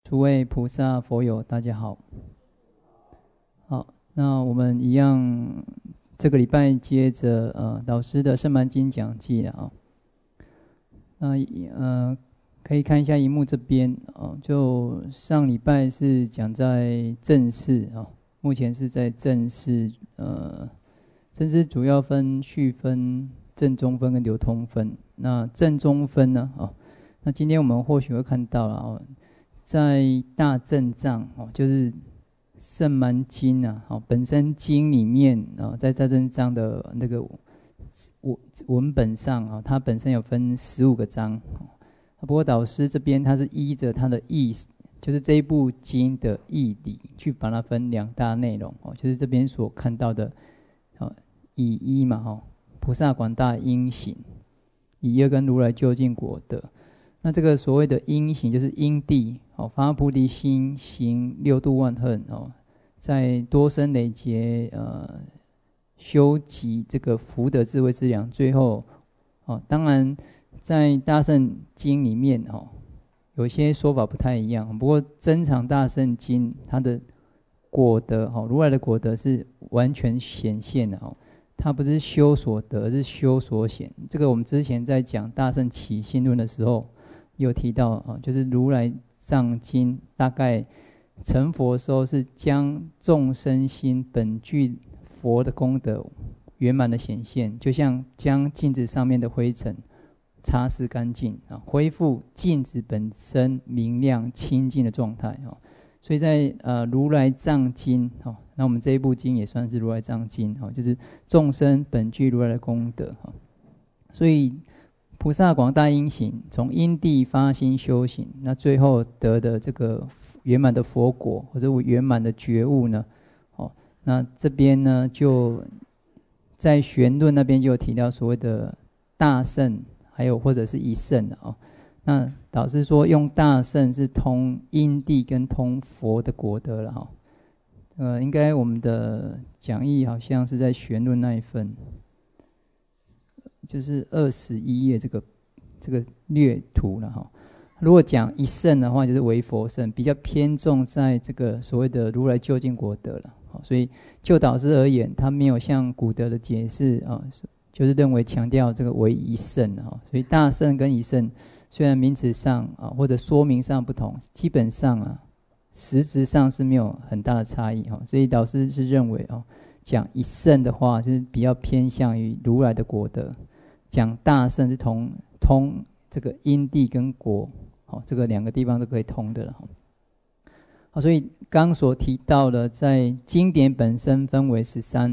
诸位菩萨、佛友，大家好。好，那我们一样，这个礼拜接着导师的圣曼经讲记了啊。那可以看一下荧幕这边哦。就上礼拜是讲在正式啊，目前是在正式正式主要分序分、正中分跟流通分。那正中分呢那今天我们或许会看到了在大正藏就是圣曼经本身经里面在大正藏的那个文本上它本身有分15个章。不过导师这边他是依着他的意思，就是这一部经的义理去把它分2大内容就是这边所看到的以一嘛菩萨广大因行，以二跟如来究竟果德。那这个所谓的因行就是因地发菩提心，行6度万恨在多生累劫修集这个福德智慧之粮。最后当然在大乘经里面有些说法不太一样，不过增长大乘经它的果德如来的果德是完全显现的它不是修所得，而是修所显。这个我们之前在讲大乘起信论的时候有提到就是如来藏经大概成佛的时候是将众生心本具佛的功德圆满的显现，就像将镜子上面的灰尘擦拭干净恢复镜子本身明亮清净的状态所以在如来藏经那我们这一部经也算是如来藏经就是众生本具如来的功德所以菩萨广大因行，从因地发心修行，那最后得的这个圆满的佛果或者圆满的觉悟呢那这边呢就在玄论那边就有提到所谓的大乘，还有或者是一乘那导师说用大乘是通因地跟通佛的果德了应该我们的讲义好像是在玄论那一份，就是21页这个略图了如果讲一乘的话，就是唯佛乘，比较偏重在这个所谓的如来究竟果德了所以就导师而言，他没有像古德的解释就是认为强调这个为一乘所以大乘跟一乘虽然名词上或者说明上不同，基本上实质上是没有很大的差异所以导师是认为讲一乘的话就是比较偏向于如来的果德，讲大乘是通这个因地跟果这个2个地方都可以通的了所以刚所提到的在经典本身分为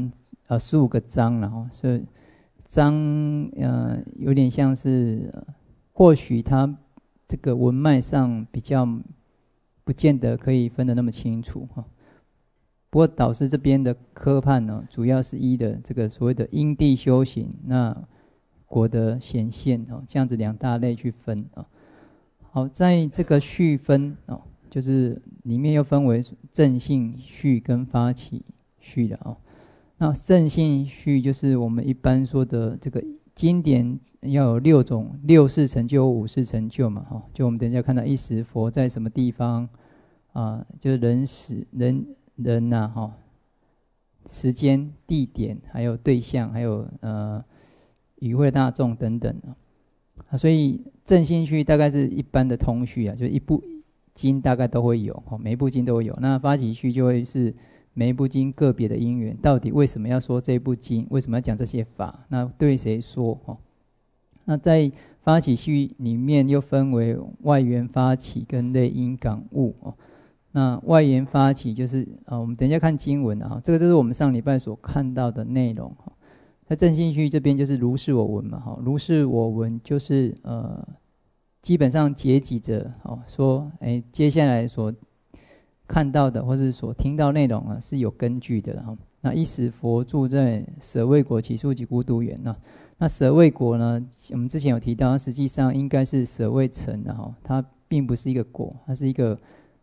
15个章了所以章有点像是或许它这个文脉上比较不见得可以分得那么清楚不过导师这边的科判呢，主要是依的这个所谓的因地修行，那果德显现这样子2大类去分好，在这个序分就是里面又分为正信序跟发起序的那正信序就是我们一般说的这个经典要有6种，6世成就、5世成就嘛就我们等一下看到一时佛在什么地方就是人时间、地点，还有对象，还有与会大众等等所以正信序大概是一般的通序就一部经大概都会有每一部经都会有。那发起序就会是每一部经个别的因缘，到底为什么要说这部经，为什么要讲这些法，那对谁说那在发起序里面又分为外缘发起跟内因感悟那外缘发起就是我们等一下看经文这个就是我们上礼拜所看到的内容在正信序这边就是如是我闻嘛如是我闻就是基本上结集着说接下来所看到的或是所听到内容是有根据的那一时佛住在舍卫国祇树及孤独园那舍卫国呢，我们之前有提到，实际上应该是舍卫城的它并不是一个国，它是一个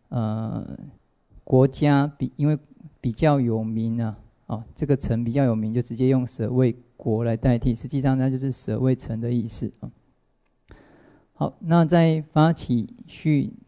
国家因为比较有名这个城比较有名，就直接用舍卫国来代替，实际上它就是舍卫城的意思好，那在发起序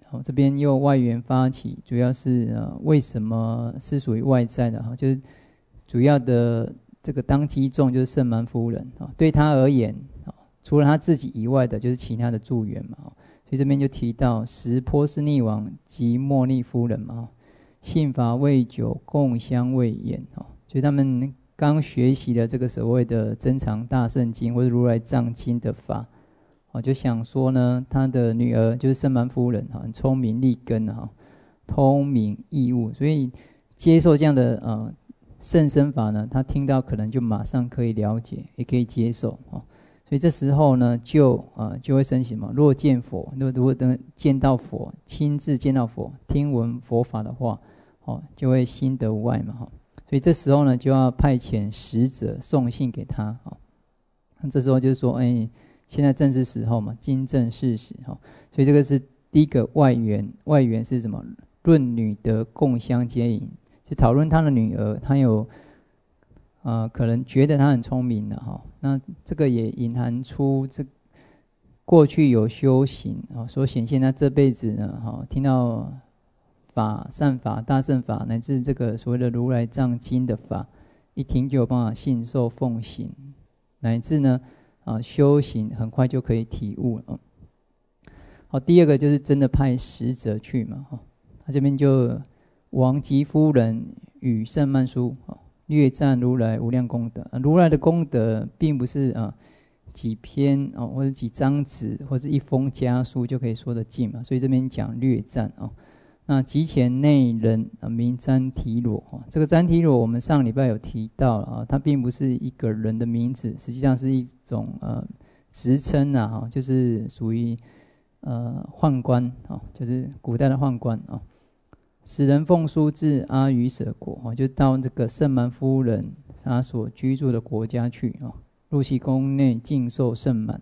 这边又外缘发起，主要是为什么是属于外在的就是主要的这个当机众就是圣蛮夫人对他而言除了他自己以外的，就是其他的助缘嘛所以这边就提到时波斯匿王及莫逆夫人嘛信法未久，共相未言所以他们刚学习了这个所谓的增长大圣经或者如来藏经的法就想说呢，他的女儿就是圣蛮夫人很聪明利根通明易悟，所以接受这样的圣身法呢，他听到可能就马上可以了解，也可以接受所以这时候呢，就会生起什么？若见佛，如果等见到佛，亲自见到佛，听闻佛法的话就会心得无碍嘛所以这时候呢，就要派遣使者送信给他那这时候就是说，现在正是时候嘛，今正是时所以这个是第一个外缘。外缘是什么？论女德共相接引，是讨论他的女儿，他有可能觉得他很聪明的那这个也隐含出这过去有修行所显现他这辈子呢听到法善法大乘法乃至这个所谓的如来藏经的法，一听就有办法信受奉行，乃至呢修行很快就可以体悟了好，第二个就是真的派使者去嘛他这边就王及夫人与圣曼殊略赞如来无量功德如来的功德并不是几篇或者几张纸或者一封家书就可以说得尽嘛，所以这边讲略赞那集前内人名旃提罗这个旃提罗我们上礼拜有提到了它并不是一个人的名字，实际上是一种职称就是属于宦官就是古代的宦官使人奉书至阿瑜舍国就到这个圣蛮夫人他所居住的国家去入其宫内尽受圣满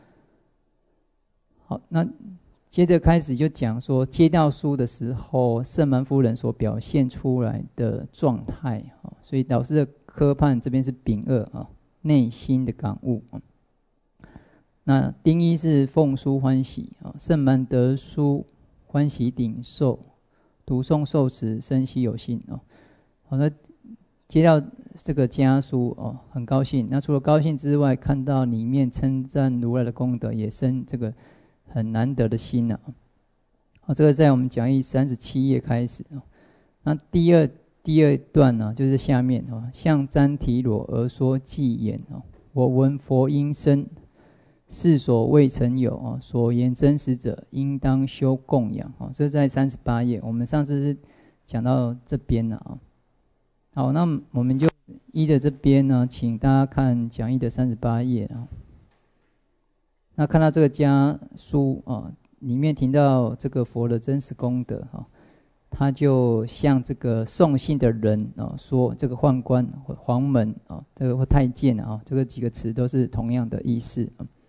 好，那接着开始就讲说接到书的时候圣蛮夫人所表现出来的状态所以老师的科判这边是丙二内心的感悟那丁一是奉书欢喜圣蛮得书欢喜顶受，读诵受持生喜有信好，那接到这个家书很高兴。那除了高兴之外，看到里面称赞如来的功德，也生这个很难得的心这个在我们讲义37页开始那第二段呢，就是下面向旃提罗而说偈言我闻佛音声，世所未曾有所言真实者，应当修供养这是在38页。我们上次是讲到这边了好，那我们就依着这边呢，请大家看讲义的38页那看到这个家书里面提到这个佛的真实功德他就向这个送信的人说，这个宦官、黄门这个或太监这个几个词都是同样的意思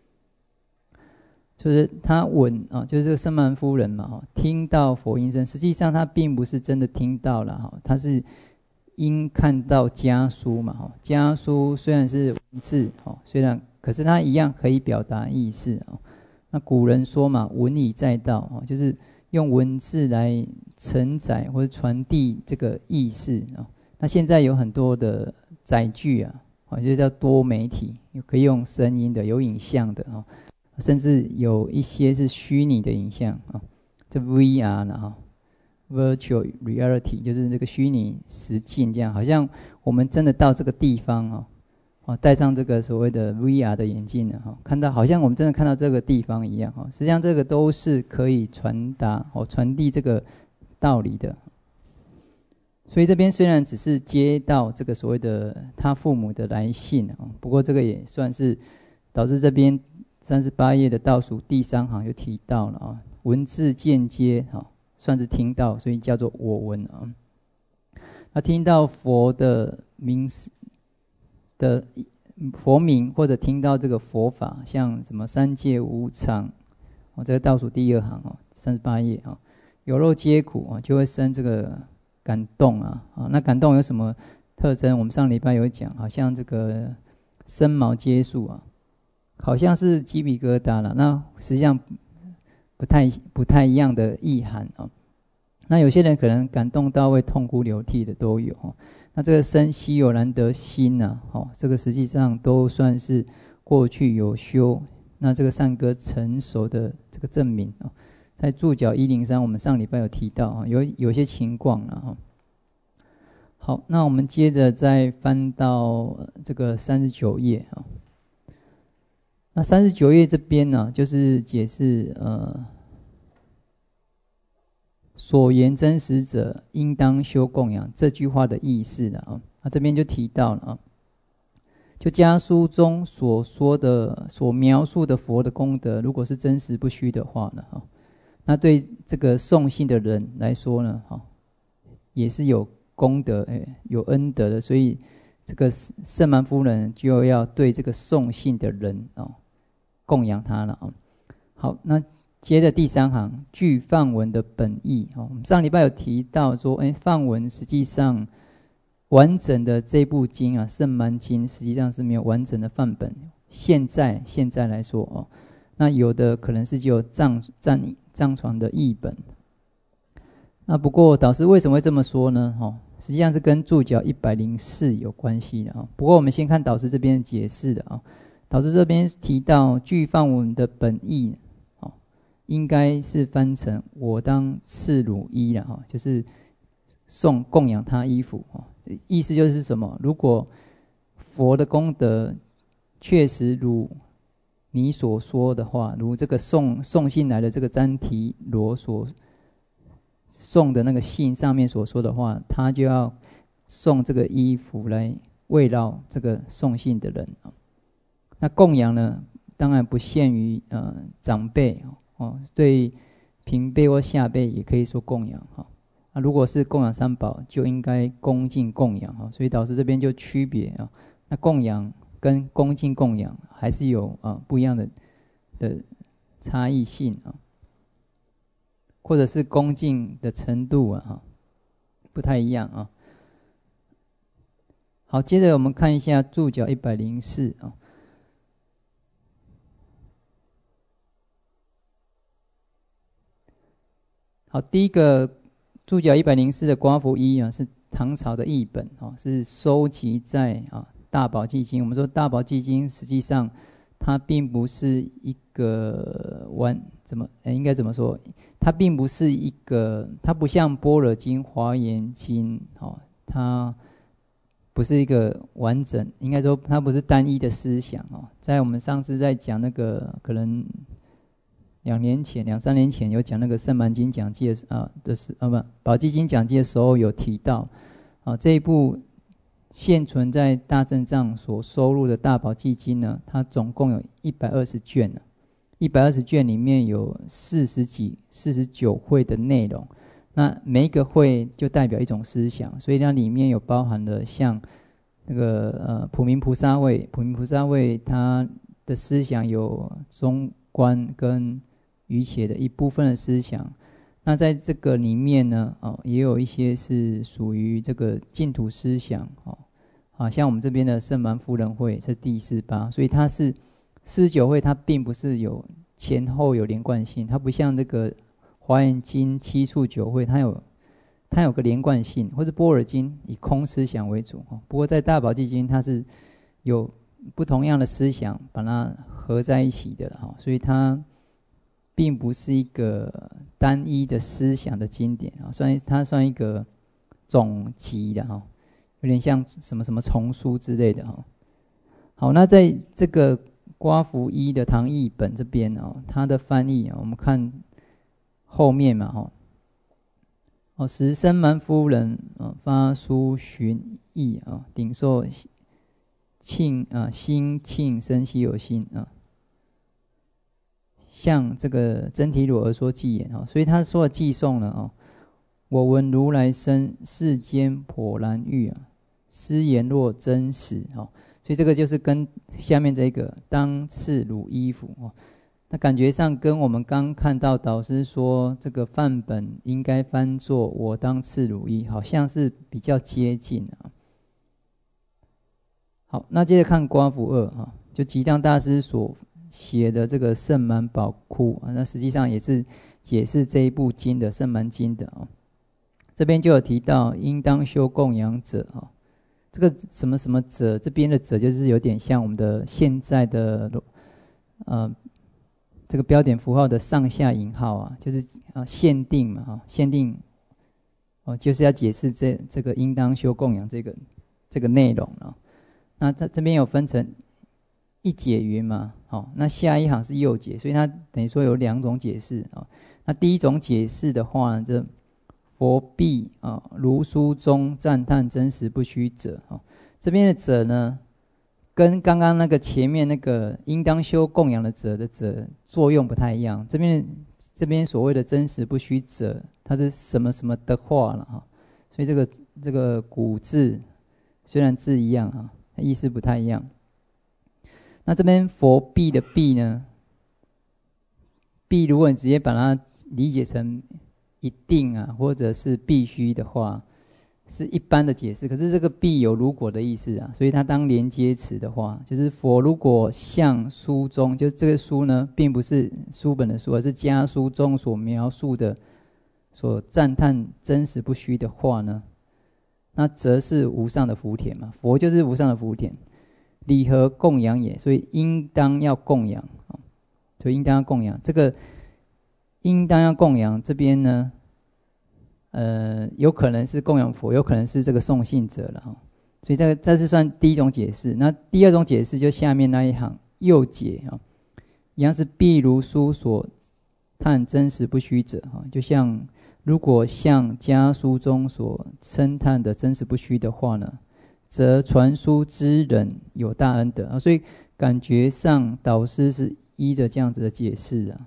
就是他闻就是这个圣蛮夫人嘛听到佛音声，实际上他并不是真的听到了他是因看到家书嘛家书虽然是文字虽然可是它一样可以表达意思那古人说嘛，文以载道就是用文字来承载或者传递这个意思那现在有很多的载具就叫多媒体，可以用声音的，有影像的甚至有一些是虚拟的影像这 VR 呢Virtual Reality 就是这个虚拟实境，这样好像我们真的到这个地方戴上这个所谓的 VR 的眼镜看到好像我们真的看到这个地方一样实际上这个都是可以传达传递这个道理的。所以这边虽然只是接到这个所谓的他父母的来信不过这个也算是导致这边38页的倒数第3行就提到了文字间接算是听到，所以叫做我闻那听到佛的名的佛名，或者听到这个佛法，像什么三界无常这个倒数第2行38页有漏皆苦就会生这个感动那感动有什么特征？我们上礼拜有讲，好像这个身毛皆竖好像是鸡皮疙瘩了。那实际上不太一样的意涵啊。那有些人可能感动到会痛哭流涕的都有。那这个生稀有难得心啊，这个实际上都算是过去有修，那这个善根成熟的这个证明啊。在注脚103，我们上礼拜有提到啊，有些情况了哈。好，那我们接着再翻到这个39页啊。那39页这边呢，就是解释所言真实者，应当修供养这句话的意思的啊。那这边就提到了啊，就家书中所说的、所描述的佛的功德，如果是真实不虚的话呢，那对这个诵信的人来说呢，也是有功德、有恩德的，所以这个圣蛮夫人就要对这个诵信的人供养他了啊。好，那接着第3行，据梵文的本意。我们上礼拜有提到说，梵文实际上完整的这部经啊，《圣蛮经》实际上是没有完整的范本。现在来说那有的可能是只有藏传的译本。那不过导师为什么会这么说呢？实际上是跟注脚104有关系的啊。不过我们先看导师这边解释的啊。导师这边提到，据梵文的本意，应该是翻成我当赐汝衣了哈，就是供养他衣服。意思就是什么？如果佛的功德确实如你所说的话，如这个送信来的这个詹提罗所送的那个信上面所说的话，他就要送这个衣服来慰劳这个送信的人。那供养呢，当然不限于长辈对平辈或下辈也可以说供养那如果是供养三宝，就应该恭敬供养所以导师这边就区别那供养跟恭敬供养还是有不一样的差异性或者是恭敬的程度不太一样好，接着我们看一下注脚104好，第一个注脚104的瓜符一是唐朝的译本是收集在大宝积经。我们说大宝积经实际上它并不是一个应该怎么说？它并不是一个，它不像般若经、华严经它不是一个完整，应该说它不是单一的思想在我们上次在讲那个可能2、3年前有讲那个圣蛮经讲记宝积经讲记的时候有提到这一部现存在大正藏所收录的大宝积经呢，它总共有120卷120卷里面有49会的内容。那每一个会就代表一种思想，所以它里面有包含了像那个普明菩萨会它的思想有中观跟瑜伽的一部分的思想。那在这个里面呢也有一些是属于这个净土思想像我们这边的圣蛮夫人会是第48，所以它是49会，它并不是有前后有连贯性，它不像这个华严经7处9会，它有个连贯性，或者般若经以空思想为主不过在大宝积经它是有不同样的思想把它合在一起的所以它并不是一个单一的思想的经典它算一个总集的有点像什么什么丛书之类的好，那在这个瓜符一的唐译本这边它的翻译我们看后面嘛时僧蛮夫人发书寻译顶受心庆生稀有心向这个真提罗而说偈言所以他说的偈颂呢我闻如来生世间颇难遇斯言若真实所以这个就是跟下面这个当赐汝衣服那感觉上跟我们刚看到导师说这个范本应该翻作我当赐汝衣，好像是比较接近好，那接着看瓜符2就吉藏大师所写的这个圣满宝库啊，那实际上也是解释这一部经的圣满经的啊。这边就有提到应当修供养者啊，这个什么什么者，这边的者就是有点像我们的现在的这个标点符号的上下引号啊，就是限定嘛啊，限定就是要解释这个应当修供养这个内容啊。那这边有分成一解云嘛，那下一行是右解，所以它等于说有2种解释啊。那第一种解释的话呢，这佛必如书中赞叹真实不虚者这边的者呢，跟刚刚那个前面那个应当修供养的者作用不太一样。这边所谓的真实不虚者，它是什么什么的话了哈，所以这个古字虽然字一样啊，意思不太一样。那这边佛必的必呢，必如果你直接把它理解成一定啊，或者是必须的话，是一般的解释。可是这个必有如果的意思啊，所以它当连接词的话，就是佛如果像书中，就这个书呢，并不是书本的书，而是家书中所描述的，所赞叹真实不虚的话呢，那则是无上的福田嘛。佛就是无上的福田，理合供养也，所以应当要供养，所以应当要供养。这个应当要供养这边呢，有可能是供养佛，有可能是这个诵信者了哈。所以这是算第一种解释。那第二种解释就下面那一行右解啊，一样是必如书所叹真实不虚者哈，就像如果像家书中所称叹的真实不虚的话呢，则传书之人有大恩德啊。所以感觉上导师是依着这样子的解释啊。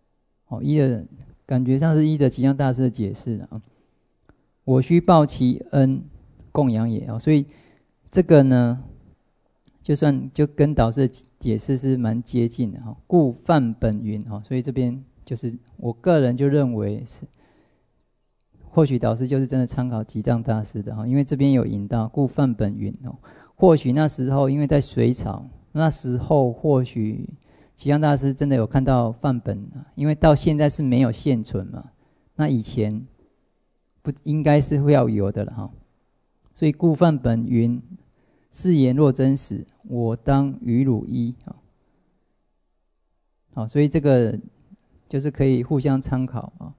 感觉上是依着吉祥大师的解释啊，我须报其恩供养也啊，所以这个呢，就跟导师的解释是蛮接近的哈。故范本云哈，所以这边就是我个人就认为是，或许导师就是真的参考吉藏大师的哈，因为这边有引到故范本云哦，或许那时候因为在隋朝，那时候或许吉祥大师真的有看到范本，因为到现在是没有现存嘛，那以前不应该是会要有的了哈。所以故范本云：是言若真实，我当与汝一。好，所以这个就是可以互相参考啊。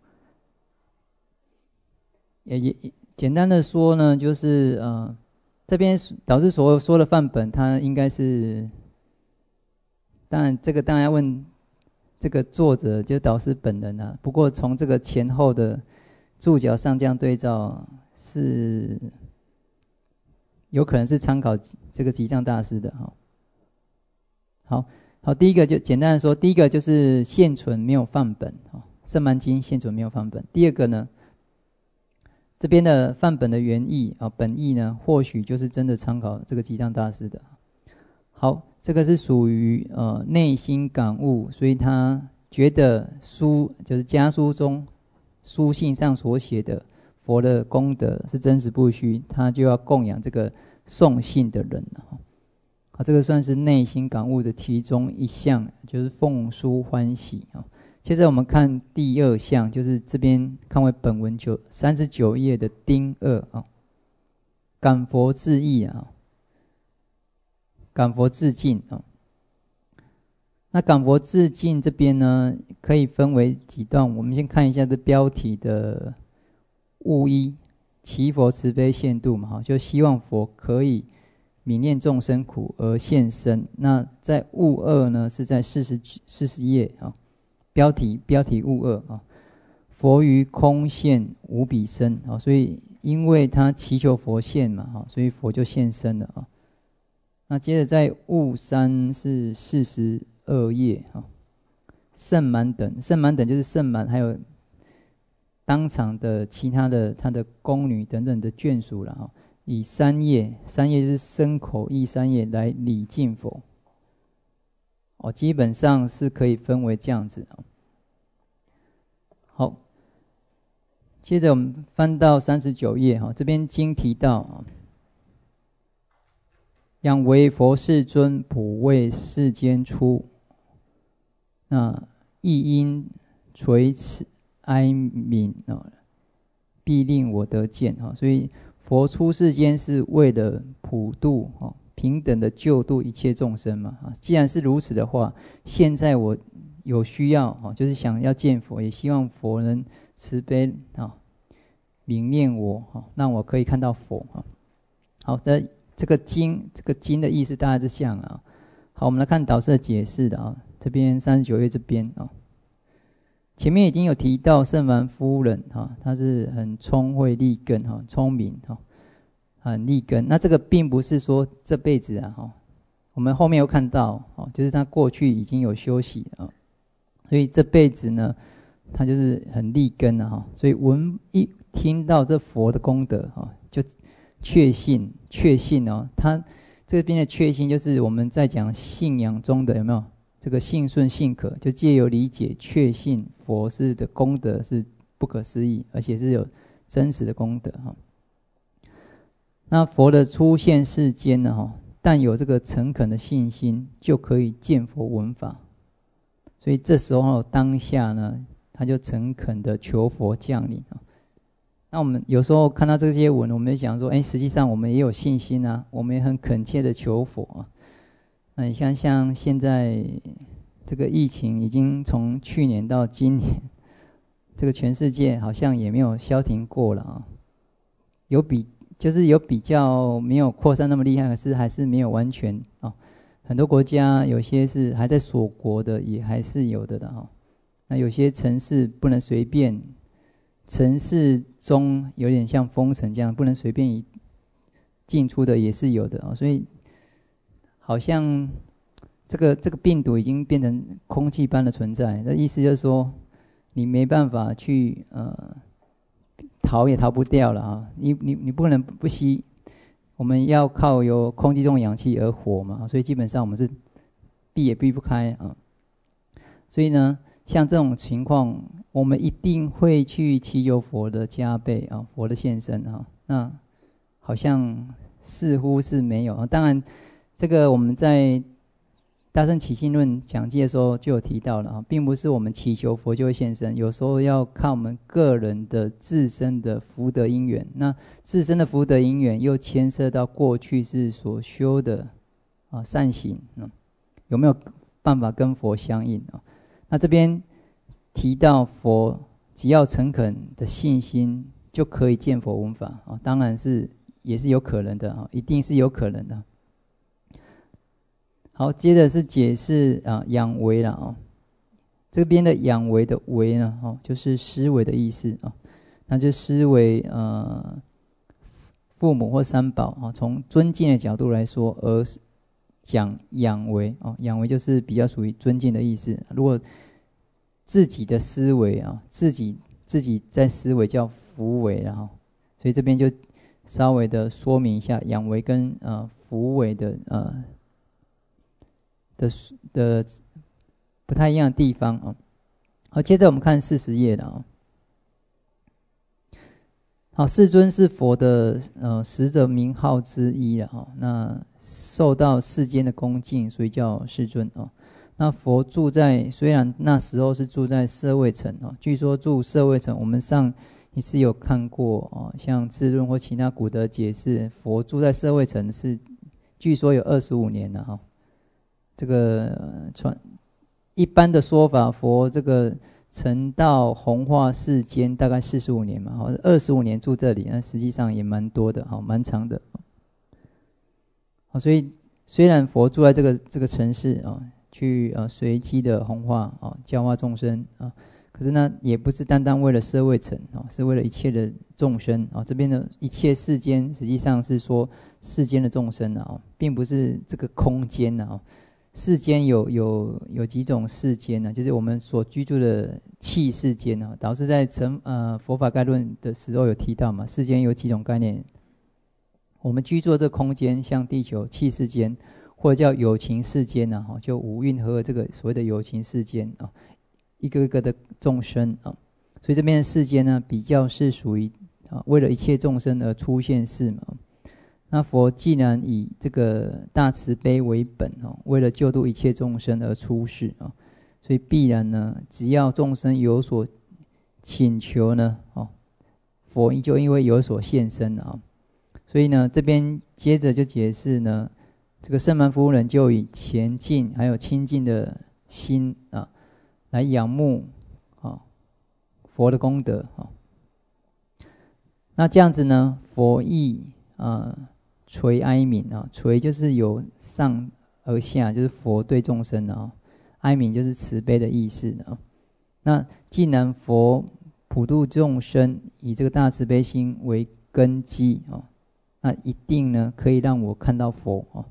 也简单的说呢，就是这边导师所说的范本，它应该是。当然，这个当然要问这个作者，就是导师本人啊。不过从这个前後的注脚上这样对照，是有可能是参考这个吉藏大师的哈。好，第一个就简单的说，第一个就是现存没有范本圣曼经现存没有范本。第二个呢，这边的范本的原意本意呢，或许就是真的参考这个吉藏大师的。好。这个是属于内心感悟，所以他觉得书就是家书中书信上所写的佛的功德是真实不虚，他就要供养这个诵信的人这个算是内心感悟的其中一项，就是奉书欢喜接着我们看第二项，就是这边看为本文39页的丁2感佛致意感佛致敬那感佛致敬这边呢，可以分为几段。我们先看一下这标题的物一，祈佛慈悲限度嘛，就希望佛可以悯念众生苦而现身。那在物二呢，是在40页标题物二佛于空现无比身所以因为他祈求佛现嘛所以佛就现身了那接着在物3是42页圣满等，圣满等就是圣满，还有当场的其他的他的宫女等等的眷属了以3页就是身口意3页来礼敬佛基本上是可以分为这样子好，接着我们翻到39页这边经提到仰为佛世尊普为世间出， 那亦因垂此哀悯必令我得见所以佛出世间是为了普度平等的救度一切众生嘛既然是如此的话，现在我有需要就是想要见佛，也希望佛能慈悲明念我让我可以看到佛好，这个经的意思大概是这样好，我们来看导师的解释的这边39页这边前面已经有提到圣凡夫人她是很聪慧利根聪明很利根。那这个并不是说这辈子我们后面有看到就是他过去已经有修习所以这辈子呢他就是很利根所以一听到这佛的功德就确信他这边的确信就是我们在讲信仰中的有没有这个信顺信可，就借由理解确信佛是的功德是不可思议，而且是有真实的功德那佛的出现世间呢但有这个诚恳的信心，就可以见佛闻法。所以这时候当下呢，他就诚恳的求佛降临那我们有时候看到这些文，我们就想说，实际上我们也有信心我们也很恳切的求佛那你看，像现在这个疫情已经从去年到今年，这个全世界好像也没有消停过了有比较没有扩散那么厉害，可是还是没有完全很多国家有些是还在锁国的，也还是有的那有些城市不能随便，城市中有点像封城这样，不能随便进出的也是有的所以好像这个病毒已经变成空气般的存在，那意思就是说你没办法去逃也逃不掉了你不能不吸，我们要靠有空气中的氧气而活嘛，所以基本上我们是避也避不开所以呢，像这种情况，我们一定会去祈求佛的加倍佛的现身那好像似乎是没有当然这个我们在大乘起信论讲解的时候就有提到了并不是我们祈求佛就会现身，有时候要看我们个人的自身的福德因缘，那自身的福德因缘又牵涉到过去是所修的善行有没有办法跟佛相应那这边提到佛只要诚恳的信心就可以见佛闻法当然是也是有可能的一定是有可能的好，接着是解释养为了这边的养为的为呢就是思维的意思那就思维父母或三宝从尊敬的角度来说而讲养为养为就是比较属于尊敬的意思。如果自己的思维自己在思维叫福为所以这边就稍微的说明一下养为跟福为的不太一样的地方好，接着我们看40页了好，世尊是佛的10者名号之一了那受到世间的恭敬，所以叫世尊那佛住在，虽然那时候是住在舍卫城据说住舍卫城，我们上一次有看过像智论或其他古德解释，佛住在舍卫城是据说有25年了这个一般的说法，佛这个成道弘化世间大概45年嘛25年住这里，那实际上也蛮多的蛮长的所以虽然佛住在这个城市去随机的弘化教化众生可是呢也不是单单为了舍卫城是为了一切的众生这边的一切世间实际上是说世间的众生并不是这个空间世间有几种世间呢？就是我们所居住的器世间导师在佛法概论的时候有提到嘛，世间有几种概念。我们居住的这个空间，像地球器世间，或者叫有情世间就五蕴合这个所谓的有情世间一个一个的众生所以这边的世间呢，比较是属于为了一切众生而出现世嘛。那佛既然以这个大慈悲为本为了救度一切众生而出世所以必然呢，只要众生有所请求呢，佛就因为有所现身啊。所以呢，这边接着就解释呢，这个圣蛮夫人就以虔敬还有亲近的心啊，来仰慕佛的功德啊。那这样子呢，佛意垂哀悯啊，垂就是由上而下，就是佛对众生啊，哀悯就是慈悲的意思啊。那既然佛普度众生，以这个大慈悲心为根基啊，那一定呢可以让我看到佛啊。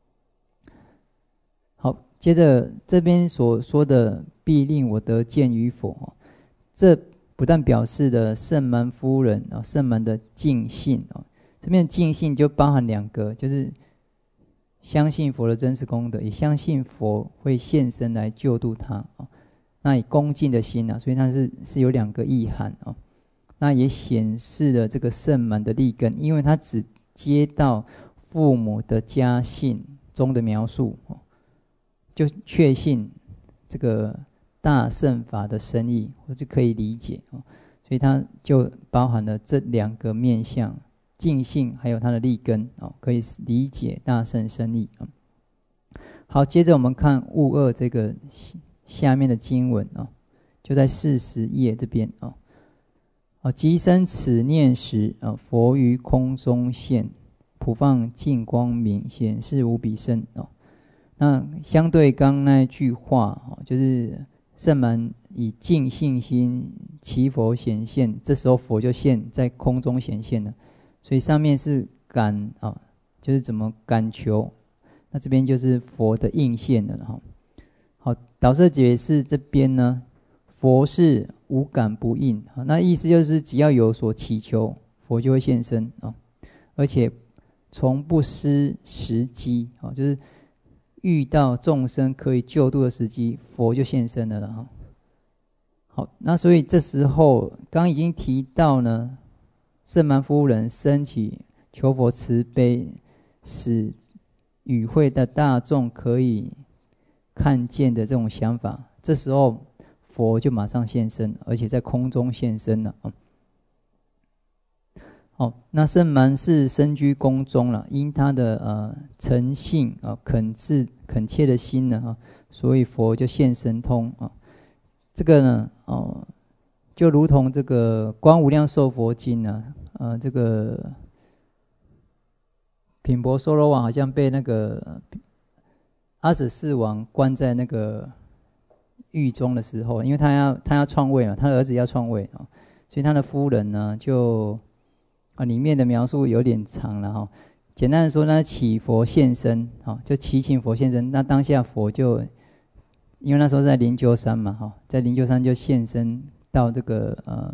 好，接着这边所说的必令我得见于佛，这不但表示了圣蛮夫人圣蛮的净信这边的净信就包含两个，就是相信佛的真实功德，也相信佛会现身来救度他那以恭敬的心所以它是有两个意涵那也显示了这个圣蛮的利根，因为他只接到父母的家信中的描述就确信这个大乘法的深意，我就可以理解所以它就包含了这两个面向，净信还有它的利根可以理解大乘深意好，接着我们看悟二这个下面的经文就在40页这边即生此念时佛于空中现，普放净光明，显示无比甚那相对刚那句话就是圣蛮以净信心祈佛显现，这时候佛就现在空中显现了，所以上面是感就是怎么感求，那这边就是佛的应现了好，导师解释这边呢，佛是无感不应那意思就是只要有所祈求，佛就会现身而且从不失时机就是遇到众生可以救度的时机，佛就现身了好，那所以这时候刚已经提到呢，圣蛮夫人升起求佛慈悲，使与会的大众可以看见的这种想法，这时候佛就马上现身，而且在空中现身了那圣蛮是身居宫中了，因他的诚信恳切的心呢所以佛就现神通这个呢就如同这个《观无量寿佛经》这个品婆娑罗王好像被那个阿舍世王关在那个狱中的时候，因为他要篡位嘛，他的儿子要篡位所以他的夫人呢就里面的描述有点长了简单的说呢，祈佛现身就祈请佛现身。那当下佛就因为那时候在灵鹫山嘛在灵鹫山就现身到这个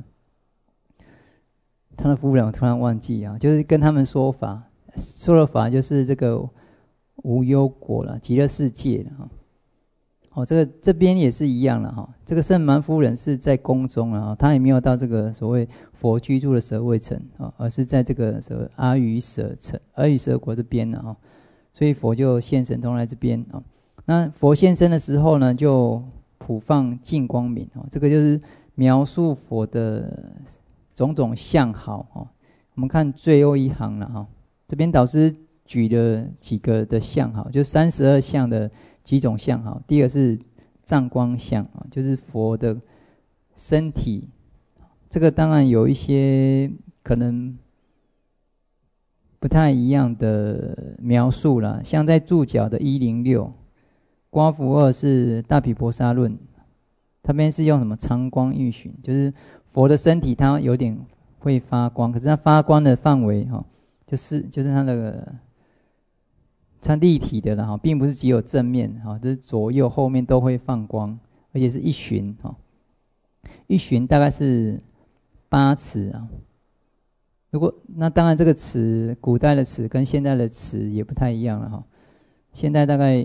他的夫人我突然忘记就是跟他们说法，说的法就是这个无忧国了，极乐世界了这边也是一样了这个圣蛮夫人是在宫中了他也没有到这个所谓佛居住的舍卫城而是在这个阿育舍城、阿育舍国这边了所以佛就现神通来这边那佛现身的时候呢，就普放净光明这个就是描述佛的种种相好我们看最后一行了这边导师举了几个的相好，就32相的几种相好。第一个是藏光相就是佛的身体，这个当然有一些可能不太一样的描述啦，像在注脚的106，刮符2是大毗婆沙论，它边是用什么常光欲寻，就是佛的身体它有点会发光，可是它发光的范围就是它的它立体的啦并不是只有正面就是左右后面都会放光，而且是一旬一旬大概是8尺如果那当然这个尺古代的尺跟现在的尺也不太一样了现在大概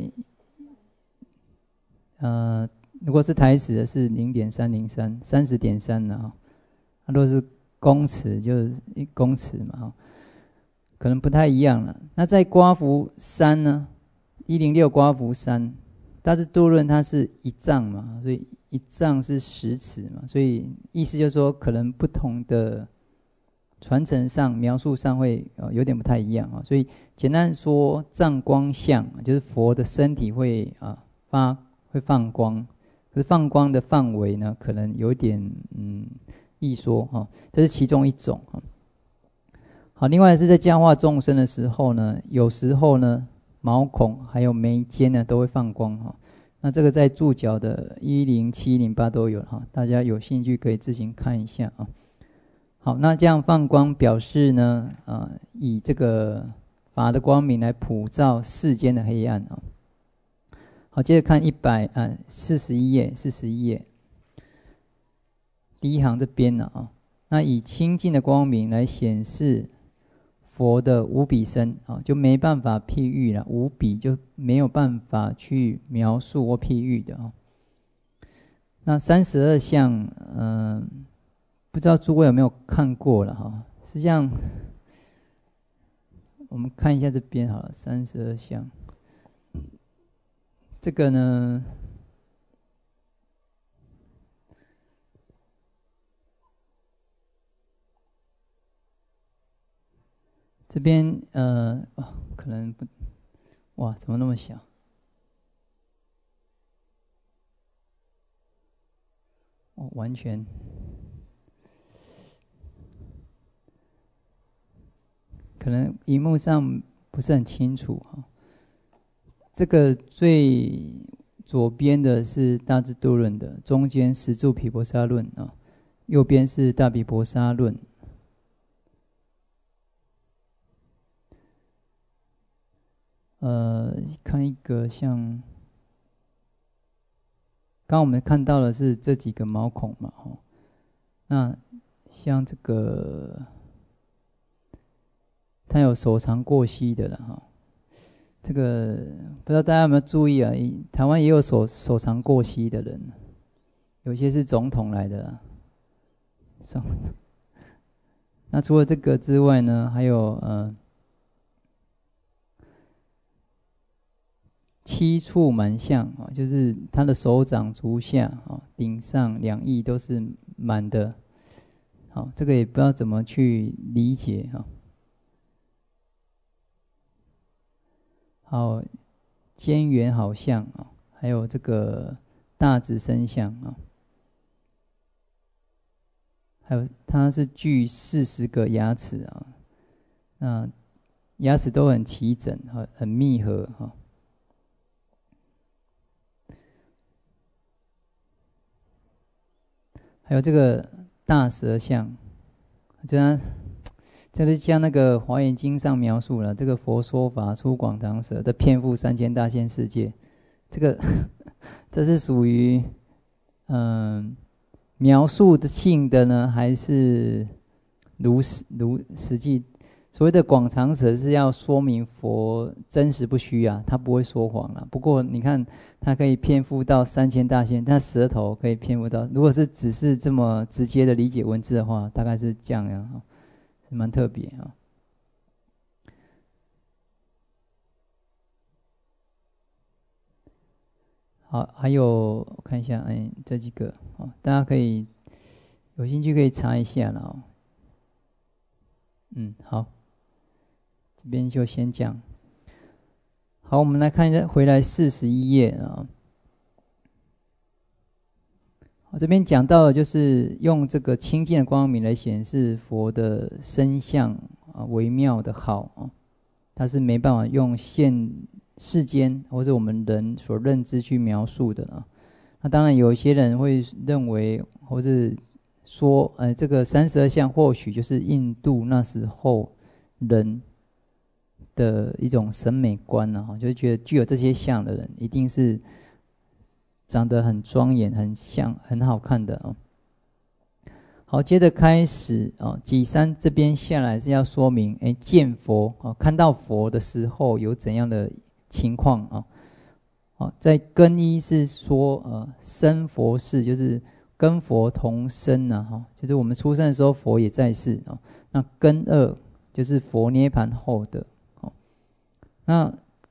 如果是台尺的是0.303 30.3了如果是公尺就是1公尺嘛可能不太一样了。那在刮符3呢，106刮符3， 大智度论它是一丈嘛，所以一丈是10尺嘛，所以意思就是说，可能不同的传承上、描述上会有点不太一样啊。所以简单说，藏光相就是佛的身体会会放光，可是放光的范围呢，可能有点易说哈，这是其中一种哈。好，另外是在教化众生的时候呢，有时候呢，毛孔还有眉间呢都会放光哈。那这个在注脚的10708都有哈，大家有兴趣可以自行看一下啊。好，那这样放光表示呢，以这个法的光明来普照世间的黑暗啊。好，接着看41页，第一行这边呢啊，那以清净的光明来显示佛的无比身啊，就没办法譬喻了，无比就没有办法去描述或譬喻的啊。那32相，不知道诸位有没有看过了哈？实际上，我们看一下这边好了，32相。这个呢，这边可能不，哇，怎么那么小？哦，完全。可能荧幕上不是很清楚哈。这个最左边的是大智度论的，中间十住毗婆沙论啊，右边是大毗婆沙论。看一个像，刚刚我们看到的是这几个毛孔嘛，那像这个。它有手长过膝的了哈，这个不知道大家有没有注意啊？台湾也有手长过膝的人，有些是总统来的啦。那除了这个之外呢，还有七处满相啊，就是他的手掌足下啊，顶上2翼都是满的。好，这个也不知道怎么去理解哈。好，尖圆好相啊，还有这个大指身相啊，还有它是具40个牙齿啊，那牙齿都很齐整，很密合哈。还有这个大舌相，这是像那个《华严经》上描述了，这个佛说法出广长舌的遍覆3000大千世界，这个这是属于描述性的呢，还是如实际？所谓的广长舌是要说明佛真实不虚啊，他不会说谎啊。不过你看，它可以遍覆到3000大千，它舌头可以遍覆到。如果是只是这么直接的理解文字的话，大概是这样啊。是蛮特别啊。好，还有我看一下，这几个大家可以有兴趣可以查一下了哦。好，这边就先讲。好，我们来看一下，回来41页啊。我这边讲到的就是用这个清净的光明来显示佛的身相微妙的好啊，它是没办法用世间或者我们人所认知去描述的啊。那当然有一些人会认为，或是说，这个32相或许就是印度那时候人的一种审美观啊，就是觉得具有这些相的人一定是长得很庄严、很好看的啊。好，接着开始啊，己三这边下来是要说明，见佛啊，看到佛的时候有怎样的情况啊？好，在根一是说生佛世，就是跟佛同生呐，哈，就是我们出生的时候佛也在世啊。那根二就是佛涅盘后的，那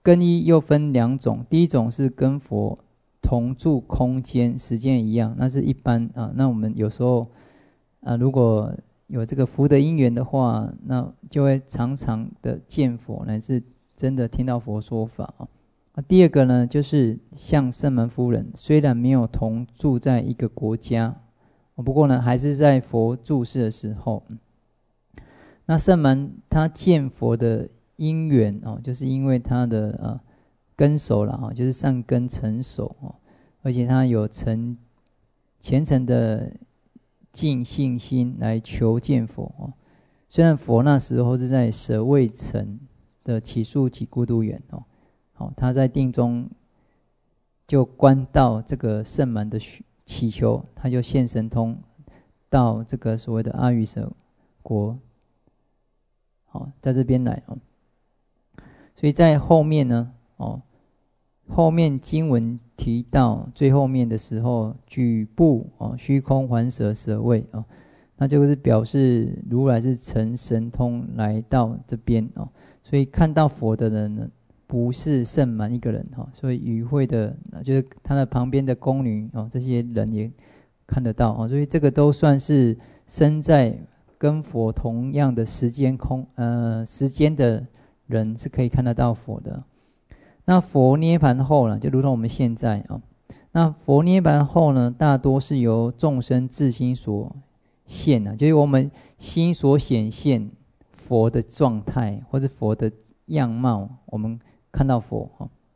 更衣又分2种，第一种是跟佛同住空间，时间一样，那是一般啊。那我们有时候如果有这个福德因缘的话，那就会常常的见佛，乃至真的听到佛说法啊。第二个呢，就是像圣门夫人，虽然没有同住在一个国家，不过呢，还是在佛住世的时候，那圣门他见佛的因缘就是因为他的根熟了就是善根成熟而且他有虔诚的尽信心来求见佛虽然佛那时候是在舍卫城的祇树及孤独园他在定中就观到这个圣门的祈求，他就现神通到这个所谓的阿育舍国在这边来所以在后面呢后面经文提到最后面的时候，举步虚空还舍舍卫那就是表示如来是乘神通来到这边所以看到佛的人呢，不是圣满一个人所以与会的就是他的旁边的宫女这些人也看得到所以这个都算是身在跟佛同样的时间的人是可以看得到佛的。那佛涅盘后呢，就如同我们现在那佛涅盘后呢，大多是由众生自心所现就是我们心所显现佛的状态或是佛的样貌，我们看到佛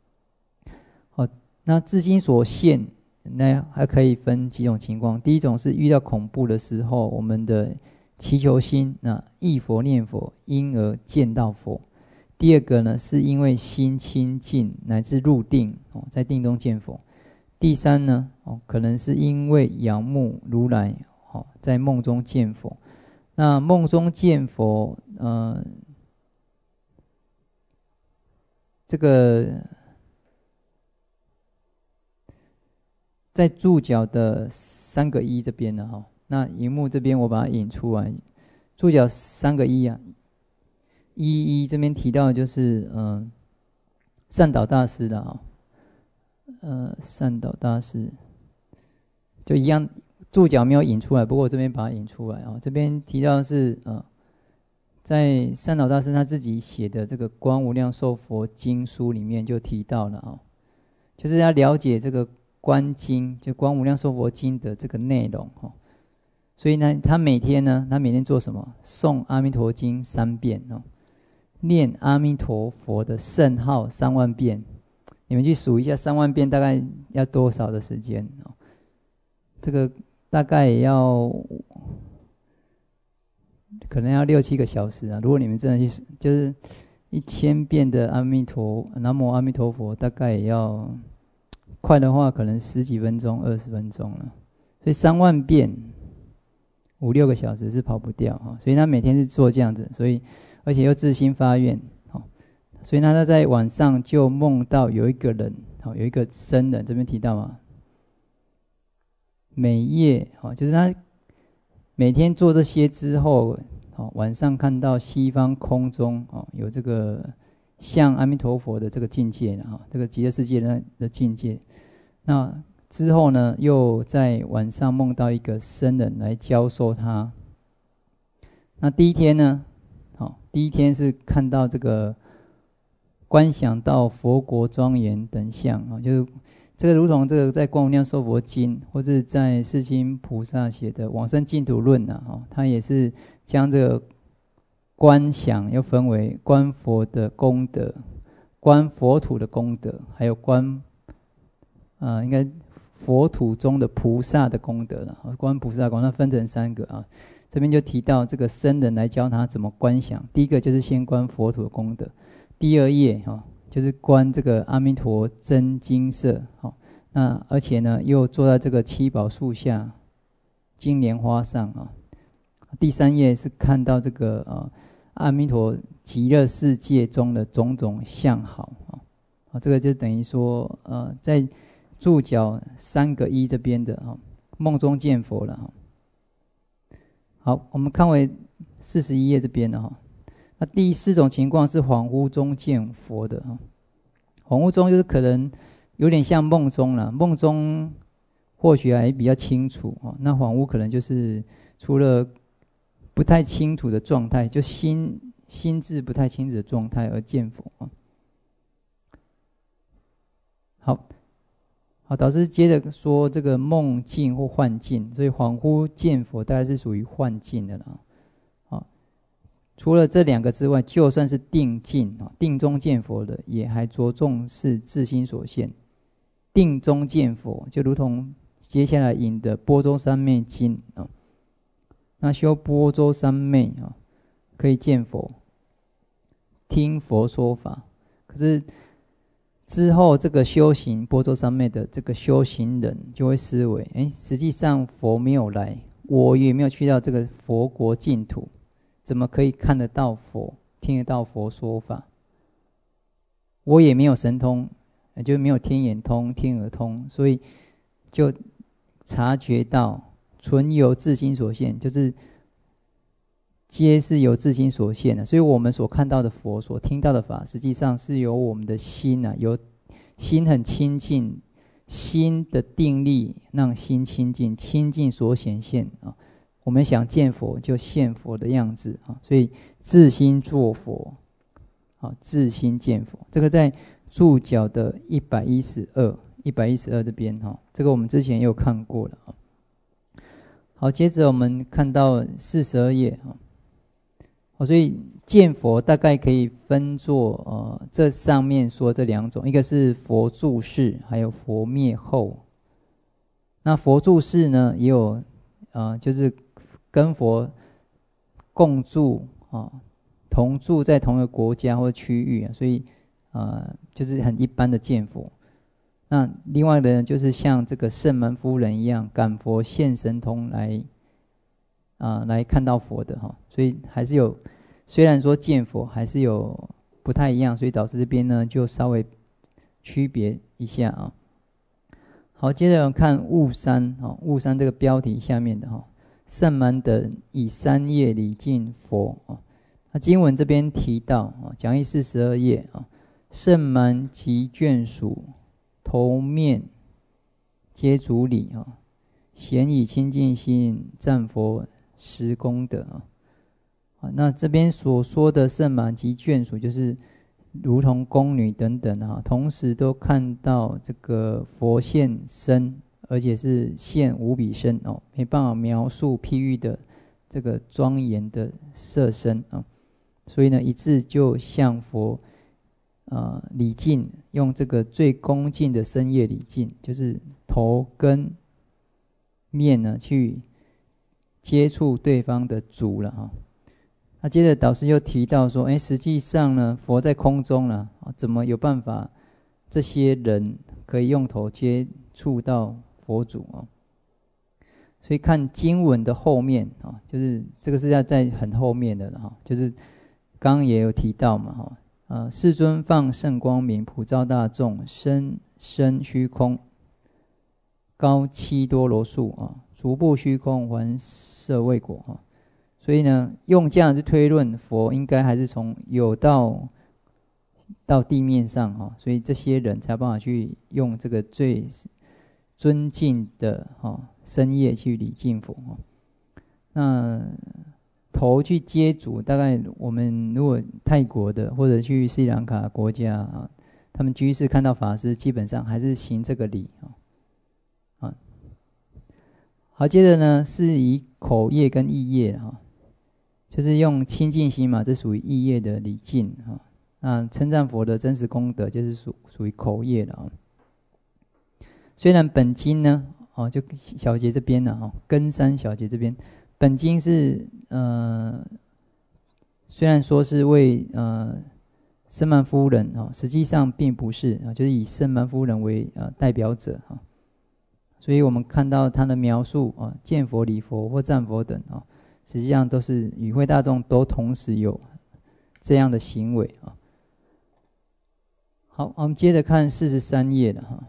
那自心所现那还可以分几种情况。第一种是遇到恐怖的时候，我们的祈求心忆佛念佛，因而见到佛。第二个呢，是因为心清净乃至入定在定中见佛。第三呢可能是因为仰慕如来在梦中见佛。那梦中见佛这个在注脚的3个一这边呢那荧幕这边我把它引出来，注脚3个一一这边提到的就是善导大师的善导大师就一样，注脚没有引出来，不过我这边把它引出来这边提到的是在善导大师他自己写的这个《观无量寿佛经书》里面就提到了就是要了解这个观经，就《观无量寿佛经》的这个内容所以呢，他每天做什么？诵阿弥陀经3遍念阿弥陀佛的圣号3万遍。你们去数一下3万遍大概要多少的时间这个大概也要可能要6-7个小时如果你们真的去就是1000遍的阿弥陀南无阿弥陀佛，大概也要快的话可能10几分钟20分钟了。所以3万遍5-6个小时是跑不掉所以他每天是做这样子，所以而且又自心发愿所以他在晚上就梦到有一个人有一个僧人，这边提到每夜就是他每天做这些之后晚上看到西方空中有这个像阿弥陀佛的这个境界这个极乐世界的境界。那之后呢，又在晚上梦到一个僧人来教授他。那第一天呢第一天是看到这个观想到佛国庄严等相就是这个如同这个在《观无量寿佛经》或者在世亲菩萨写的《往生净土论》他也是将这个观想又分为观佛的功德、观佛土的功德，还有观应该佛土中的菩萨的功德观菩萨功，那分成3个这边就提到这个僧人来教他怎么观想。第一个就是先观佛土的功德，第2页就是观这个阿弥陀真金色那而且呢又坐在这个七宝树下金莲花上第3页是看到这个阿弥陀极乐世界中的种种相好这个就等于说在注脚3个一这边的梦中见佛了好，我们看回41页这边的那第4种情况是恍惚中见佛的恍惚中就是可能有点像梦中了，梦中或许还比较清楚哦，那恍惚可能就是除了不太清楚的状态，就心智不太清楚的状态而见佛啊。好，导师接着说这个梦境或幻境，所以恍惚见佛大概是属于幻境的了。除了这两个之外，就算是定境定中见佛的，也还着重是自心所现。定中见佛，就如同接下来引的般舟三昧经那修般舟三昧可以见佛，听佛说法。可是之后这个修行般舟三昧的这个修行人就会思维，实际上佛没有来，我也没有去到这个佛国净土，怎么可以看得到佛，听得到佛说法？我也没有神通，就没有天眼通、天耳通，所以就察觉到纯由自心所现，就是皆是由自心所现的。所以我们所看到的佛，所听到的法，实际上是由我们的心由心很清净，心的定力让心清净，清净所显现我们想见佛就现佛的样子所以自心作佛自心见佛。这个在注脚的112这边这个我们之前也有看过了好，接着我们看到42页所以见佛大概可以分作这上面说这两种，一个是佛住世，还有佛灭后。那佛住世呢，也有就是跟佛共住同住在同一个国家或区域所以就是很一般的见佛。那另外的人就是像这个圣门夫人一样，感佛现神通来看到佛的所以还是有，虽然说见佛还是有不太一样，所以导师这边呢就稍微区别一下好，接着看悟山悟山这个标题下面的圣门等以三业礼敬佛那经文这边提到讲义42页圣门及眷属头面皆足礼咸以清净心赞佛施功德那这边所说的圣门及眷属，就是如同宫女等等同时都看到这个佛现身，而且是现无比身没办法描述譬喻的这个庄严的色身所以呢一致就向佛礼敬，用这个最恭敬的身业礼敬，就是头跟面呢去接触对方的足了那接着导师又提到说，实际上呢，佛在空中了怎么有办法这些人可以用头接触到佛祖所以看经文的后面就是这个是要在很后面的了就是刚刚也有提到嘛世尊放圣光明，普照大众，身虚空，高七多罗树足部虚空，还舍卫果所以呢，用这样去推论，佛应该还是从有到地面上所以这些人才有办法去用这个最尊敬的身业去礼敬佛那头去接足，大概我们如果泰国的或者去斯里兰卡国家他们居士看到法师，基本上还是行这个礼好，接着呢是以口业跟意业就是用清净心嘛，这属于意业的礼敬那称赞佛的真实功德就是属于口业的虽然本经呢就小节这边呢根三小节这边本经是虽然说是为圣曼夫人实际上并不是就是以圣曼夫人为代表者所以我们看到他的描述见佛、礼佛或赞佛等实际上都是与会大众都同时有这样的行为好，我们接着看43页了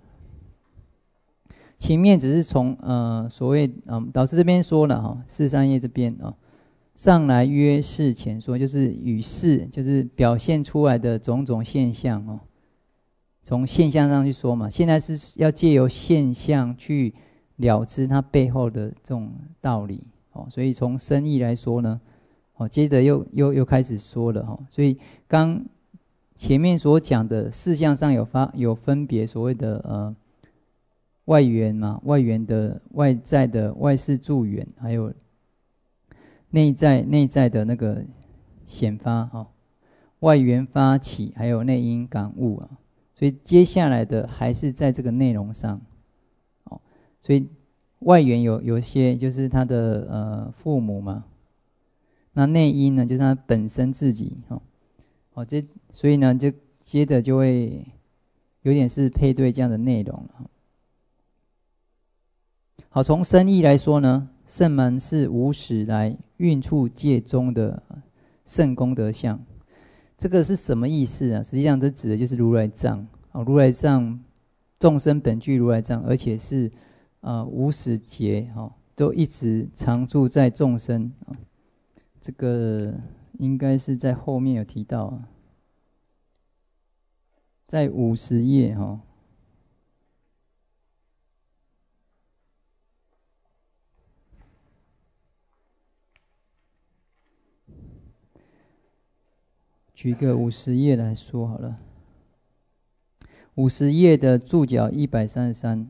前面只是从所谓导师这边说了43页这边上来约事前说，就是与事就是表现出来的种种现象从现象上去说嘛，现在是要借由现象去了知它背后的这种道理哦。所以从深义来说呢，哦，接着又开始说了哈。所以刚前面所讲的事项上有分别，所谓的外缘嘛，外缘的外在的外事助缘，还有内在的那个显发哈，外缘发起，还有内因感悟啊。所以接下来的还是在这个内容上，哦，所以外缘有些就是他的父母嘛，那内因呢就是他本身自己哦，所以呢就接着就会有点是配对这样的内容了。好，从深义来说呢，圣门是无始来运处界中的圣功德相。这个是什么意思啊？实际上这指的就是如来藏哦，如来藏众生本具如来藏，而且是无始劫哦，都一直常住在众生啊。这个应该是在后面有提到啊，在50页哈。举个50页来说好了，50页的注脚133，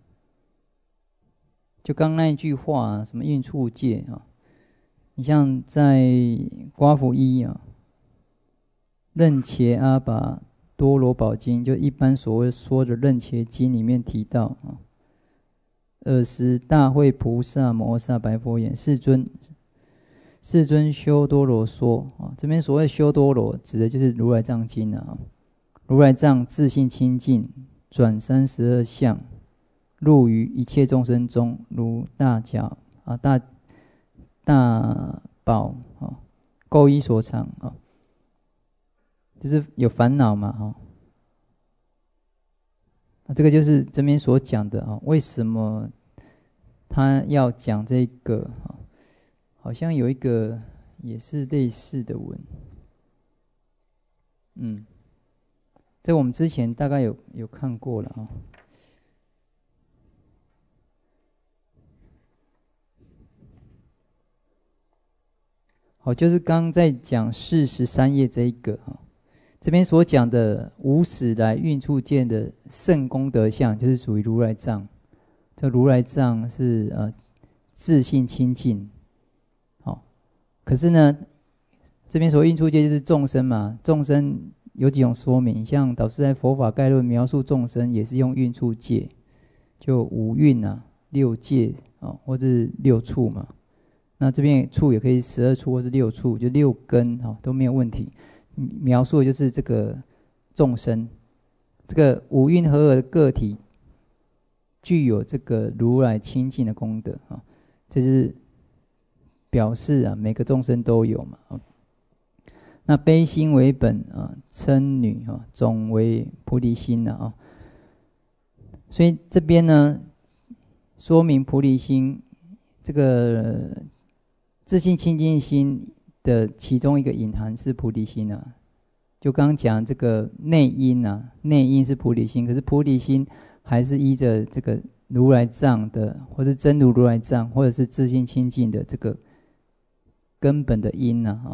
就刚那一句话啊，什么运处界啊，你像在瓜福一啊，楞伽阿跋多罗宝经，就一般所谓说的楞伽经里面提到啊，尔时大会菩萨摩萨白佛言：世尊修多罗说啊，这边所谓修多罗，指的就是如来藏经啊。如来藏自性清净，转32相，入于一切众生中，如大脚啊大宝啊，垢衣所藏啊，就是有烦恼嘛这个就是这边所讲的啊。为什么他要讲这个啊？好像有一个也是类似的文，这我们之前大概有看过了啊。好，就是刚在讲43页这一个啊，这边所讲的无始来运处见的圣功德相，就是属于如来藏。这如来藏是自性清净。可是呢，这边所运处界就是众生嘛，众生有几种说明，像导师在《佛法概论》描述众生也是用运处界，就5蕴啊、6界或者6处嘛。那这边处也可以12处或是6处，就6根都没有问题。描述的就是这个众生，这个5蕴合而的个体具有这个如来清净的功德啊，这是表示啊，每个众生都有嘛。那悲心为本啊，嗔女总为菩提心啊。所以这边呢，说明菩提心这个自性清净心的其中一个隐含是菩提心啊。就刚讲这个内因啊，内因是菩提心，可是菩提心还是依着这个如来藏的，或是真如来藏，或者是自性清净的这个根本的因啊。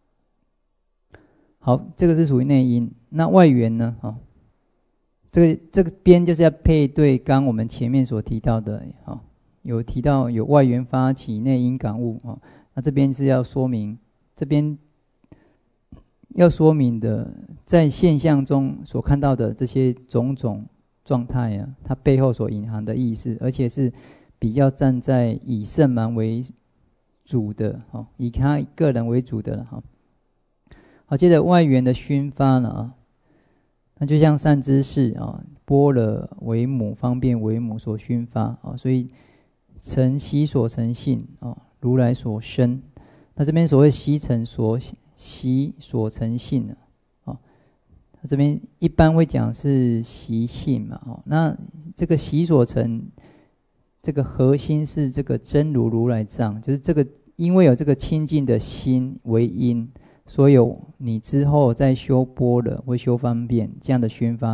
好，这个是属于内因。那外缘呢？这个边就是要配对刚我们前面所提到的有提到有外缘发起，内因感悟那这边是要说明，这边要说明的，在现象中所看到的这些种种状态啊，它背后所隐含的意思，而且是比较站在以圣门为主的以他个人为主的了好，接着外缘的熏发呢那就像善知识般若为母，方便为母所熏发所以成习所成性如来所生。那这边所谓习成所习所成性这边一般会讲是习性嘛那这个习所成，这个核心是这个真如来藏，就是这个因为有这个清净的心为因，所以你之后再修般若或修方便这样的熏发，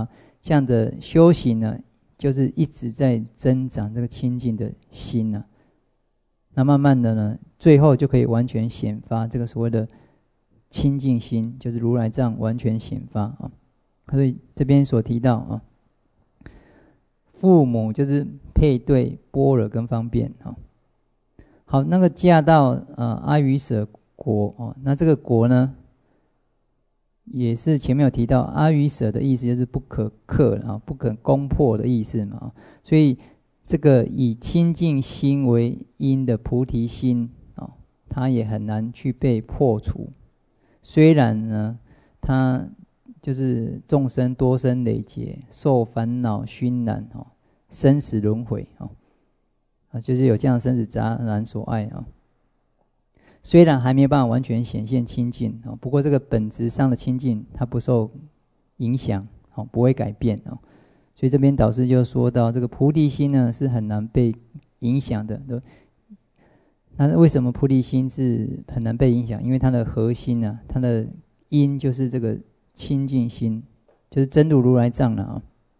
这样的修行呢，就是一直在增长这个清净的心呢。那慢慢的呢，最后就可以完全显发这个所谓的清净心，就是如来藏完全显发啊。所以这边所提到啊，父母就是配对般若跟方便啊。好，那个嫁到阿育舍国哦，那这个国呢，也是前面有提到阿育舍的意思，就是不可克啊，不可攻破的意思嘛。所以这个以清净心为因的菩提心啊，它也很难去被破除。虽然呢，它就是众生多生累劫，受烦恼熏染哦，生死轮回哦，就是有这样的生死杂染所碍啊。虽然还没有办法完全显现清净哦，不过这个本质上的清净它不受影响哦，不会改变哦。所以这边导师就说到，这个菩提心呢是很难被影响的。那为什么菩提心是很难被影响？因为它的核心呢，它的因就是这个清净心，就是真如来藏了啊。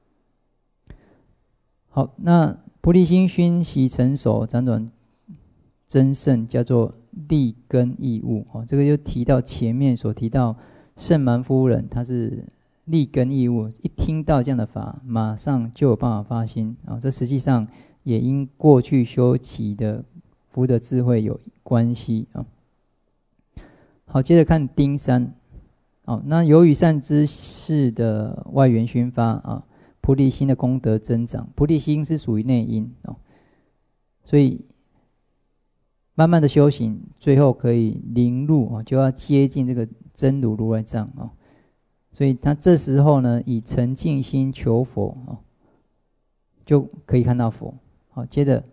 好，那菩提心熏习成熟，辗转增盛，叫做立根异物哦。这个就提到前面所提到圣蛮夫人，她是立根异物，一听到这样的法，马上就有办法发心啊。这实际上也因过去修起的福德智慧有关系啊。好，接着看丁三。哦，那由于善知识的外缘熏发啊，菩提心的功德增长。菩提心是属于内因哦，所以慢慢的修行，最后可以临入哦，就要接近这个真如来藏哦。所以他这时候呢，以沉静心求佛哦，就可以看到佛。好，接着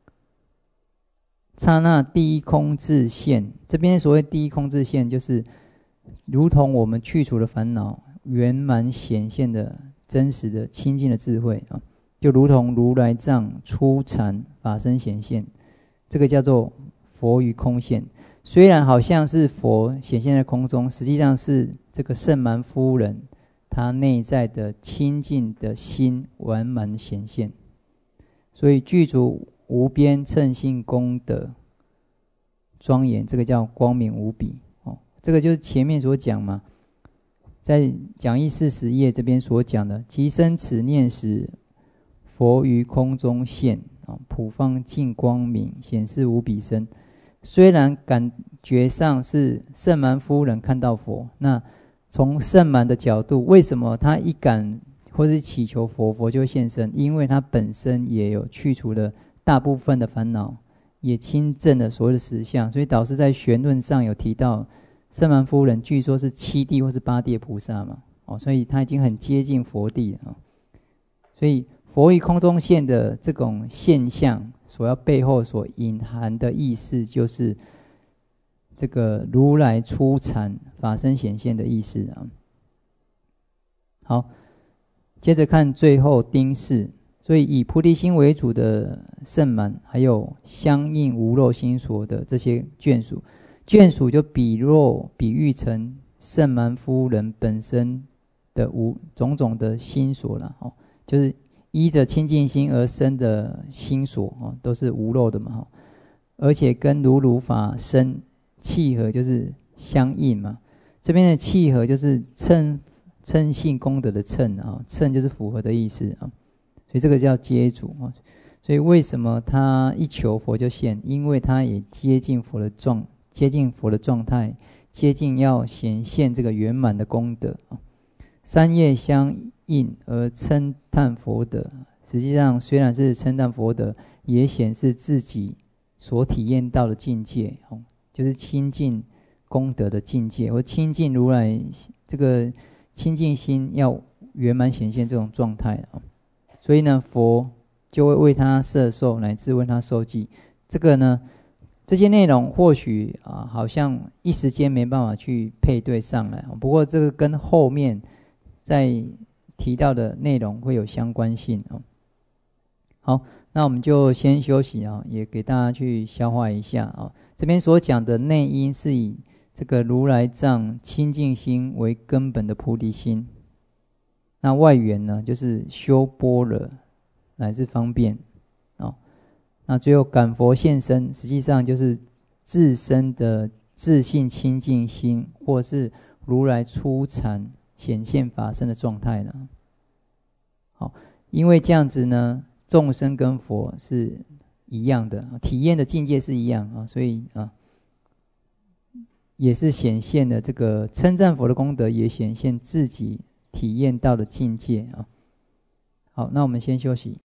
刹那第一空自现，这边所谓第一空自现，就是如同我们去除了烦恼，圆满显现的真实的清净的智慧啊，就如同如来藏初禅法身显现，这个叫做佛于空现。虽然好像是佛显现在空中，实际上是这个圣蛮夫人她内在的清净的心完满显现，所以具足无边称性功德庄严，这个叫光明无比哦。这个就是前面所讲嘛，在讲义40页这边所讲的，即生此念时，佛于空中现普放净光明，显示无比身。虽然感觉上是圣蛮夫人看到佛，那从圣蛮的角度，为什么他一感或是祈求佛，佛就现身？因为他本身也有去除了大部分的烦恼，也亲证了所谓的实相。所以导师在玄论上有提到，圣蛮夫人据说是7地或是8地菩萨嘛，所以他已经很接近佛地了。所以佛于空中现的这种现象，所要背后所隐含的意思，就是这个如来初禅法身显现的意思啊。好，接着看最后丁四，所以以菩提心为主的圣蛮，还有相应无漏心所的这些眷属，眷属就比喻成圣蛮夫人本身的种种的心所了哦，就是依着清净心而生的心所哦，都是无漏的嘛，而且跟如法身契合，就是相应嘛。这边的契合就是称性功德的称啊，称就是符合的意思啊，所以这个叫接主啊。所以为什么他一求佛就现？因为他也接近佛的状态，接近要显现这个圆满的功德啊。三业相应而称叹佛德，实际上虽然是称叹佛德，也显示自己所体验到的境界，就是清净功德的境界，或清净如来这个清净心要圆满显现这种状态。所以呢，佛就会为他摄受，乃至为他受记。这个呢，这些内容或许好像一时间没办法去配对上来，不过这个跟后面在提到的内容会有相关性。好，那我们就先休息也给大家去消化一下这边所讲的内因是以这个如来藏清净心为根本的菩提心。 那外缘呢，就是修般若乃至方便哦。那最后感佛现身，实际上就是自身的自信清净心，或是如来初禅显现法身的状态了。好，因为这样子呢，众生跟佛是一样的，体验的境界是一样啊，所以啊，也是显现了这个称赞佛的功德，也显现自己体验到的境界啊。好，那我们先休息。